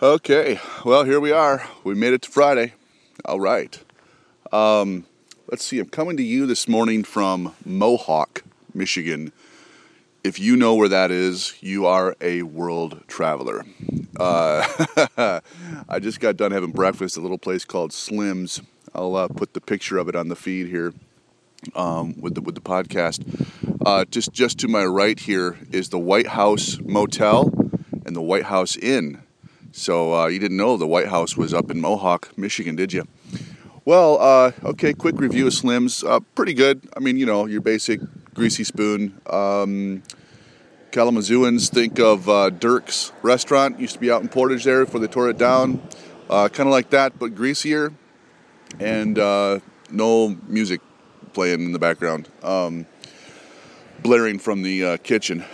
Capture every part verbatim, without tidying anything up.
Okay, well, here we are. We made it to Friday. All right. Um, let's see. I'm coming to you this morning from Mohawk, Michigan. If you know where that is, you are a world traveler. Uh, I just got done having breakfast at a little place called Slim's. I'll uh, put the picture of it on the feed here um, with the with the podcast. Uh, just just to my right here is the White House Motel and the White House Inn. So uh, you didn't know the White House was up in Mohawk, Michigan, did you? Well, uh, okay, quick review of Slim's. Uh, pretty good. I mean, you know, your basic greasy spoon. Um, Kalamazooans think of uh, Dirk's restaurant. Used to be out in Portage there before they tore it down. Uh, kind of like that, but greasier. And uh, no music playing in the background. Um, blaring from the uh, kitchen.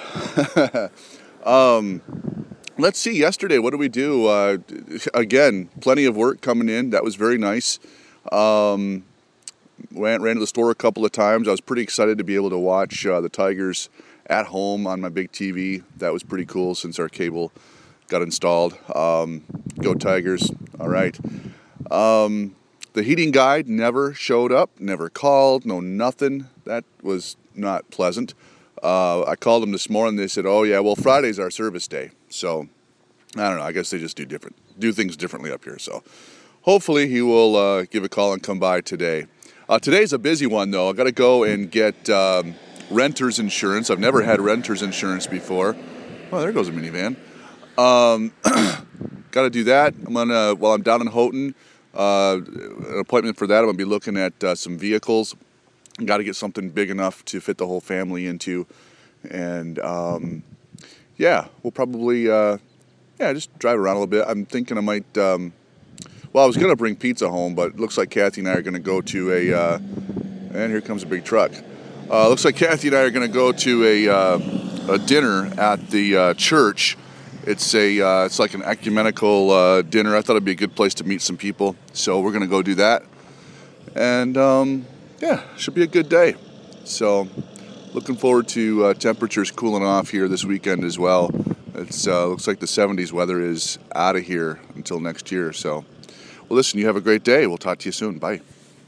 um... Let's see, yesterday, what did we do? Uh, again, plenty of work coming in. That was very nice. Um, ran, ran to the store a couple of times. I was pretty excited to be able to watch uh, the Tigers at home on my big T V. That was pretty cool since our cable got installed. Um, go Tigers. All right. Um, the heating guy never showed up, never called, no nothing. That was not pleasant. Uh, I called them this morning. They said, "Oh yeah, well Friday's our service day." So I don't know. I guess they just do different, do things differently up here. So hopefully he will uh, give a call and come by today. Uh, today's a busy one though. I got to go and get um, renter's insurance. I've never had renter's insurance before. Oh, there goes a minivan. Um, got to do that. I'm gonna while I'm down in Houghton. Uh, an appointment for that. I'm gonna be looking at uh, some vehicles. Got to get something big enough to fit the whole family into, and um, yeah, we'll probably uh, yeah just drive around a little bit. I'm thinking I might. Um, well, I was gonna bring pizza home, but it looks like Kathy and I are gonna go to a. Uh, and here comes a big truck. Uh, looks like Kathy and I are gonna go to a uh, a dinner at the uh, church. It's a uh, it's like an ecumenical uh, dinner. I thought it'd be a good place to meet some people, so we're gonna go do that, and. Um, Yeah, should be a good day. So, looking forward to uh, temperatures cooling off here this weekend as well. It uh, looks like the seventies weather is out of here until next year. So, well, listen, you have a great day. We'll talk to you soon. Bye.